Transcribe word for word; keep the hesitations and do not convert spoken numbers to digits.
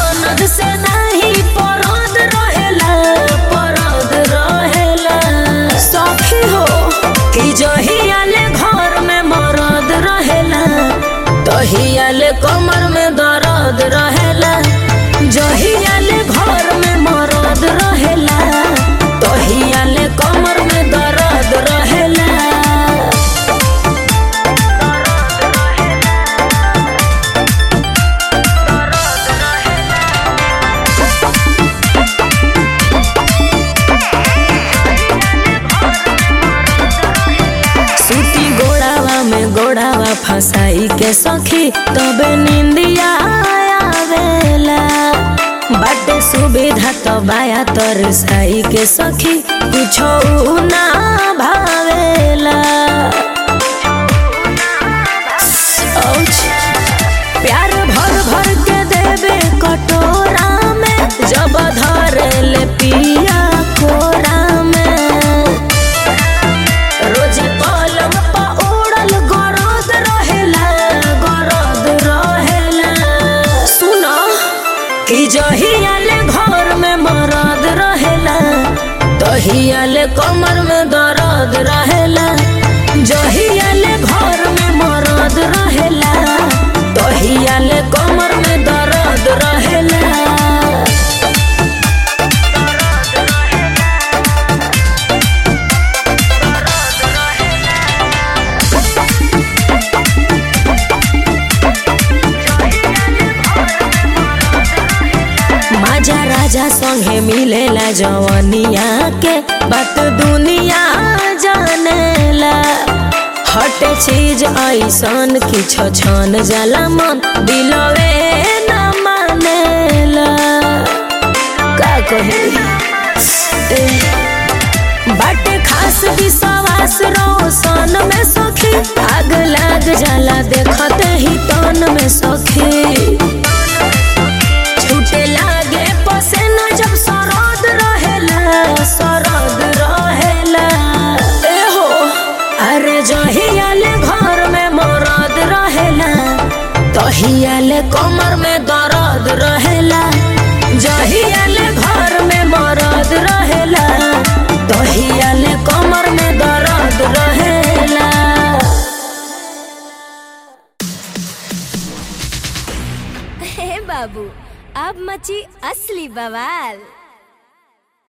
ननद से नहीं परद रहेला परद रहेला सखी हो कि जहियाले घर में मरद रहेला तहियाले कमर में दर्द रहेला जहियाले घर में मरद रहेला तहियाले कमर में दर्द रहेला। सूती गोड़ावा में गोड़ावा फसाई के सखी तबे निंदिया आवेला बाटे सुविधा तो बाया तरसाई के सखी कुछो ना भावेला। प्यार भर भर के देवे कटोरा में जब धरे ले पिया कोरा में रोज पलंग पा उड़ल गरद रहेला गरद रहेला। सुनो कि जहियाले घर में मरद रहेला तहियाले कमर में दर्द रहेला जहियाले घर में मरद रहेला तहियाले कमर में दर्द रहेला। माजा राजा संगे मिलेला जवनिया के बात दुनिया जानेला हटे चीज ऐसन कि छन जाला मन दिलवे न मानेला का कही बाटे खास विश्वास रोशन में सखी आग लाग जाला देखते ही तन में सखी छूटे लागे पसेना जब सरद रहेला सरद रहेला। ए हो अरे जहियाले घर में मरद रहेला तहियाले कमर में दर्द रहेला जहियाले घर में मरद रहेला तहियाले कमर में दर्द रहेला। हे बाबू अब मची असली बवाल।